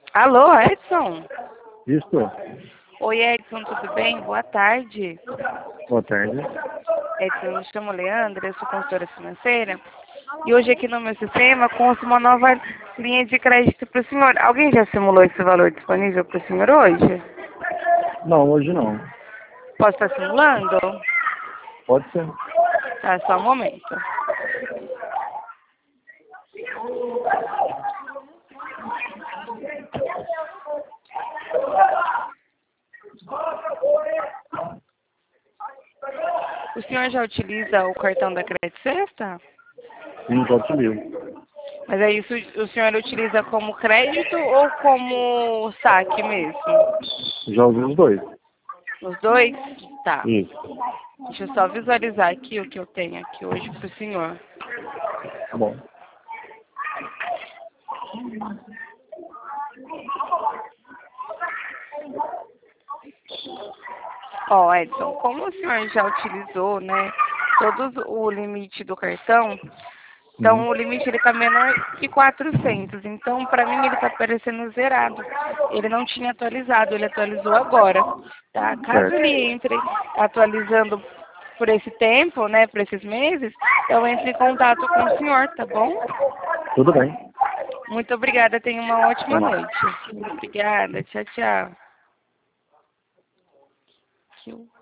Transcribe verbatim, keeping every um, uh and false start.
Alô, Edson? Isso. Oi, Edson, tudo bem? Boa tarde. Boa tarde. Edson, eu me chamo Leandra, eu sou consultora financeira. E hoje aqui no meu sistema consta uma nova linha de crédito para o senhor. Alguém já simulou esse valor disponível para o senhor hoje? Não, hoje não. Posso estar simulando? Pode ser. Tá, só um momento. O senhor já utiliza o cartão da Crédito Sexta? Sim, já utilizo. Mas é isso, o senhor utiliza como crédito ou como saque mesmo? Já ouvi os dois. Os dois? Tá. Isso. Deixa eu só visualizar aqui o que eu tenho aqui hoje para o senhor. Tá bom. Ó, Edson, como o senhor já utilizou, né, todo o limite do cartão, então Uhum. o limite ele tá menor que quatrocentos. Então, para mim ele tá parecendo zerado. Ele não tinha atualizado, ele atualizou agora, tá? Caso Certo. ele entre atualizando por esse tempo, né, por esses meses, eu entro em contato com o senhor, tá bom? Tudo bem. Muito obrigada, tenha uma ótima Vai lá. noite. Obrigada, tchau, tchau.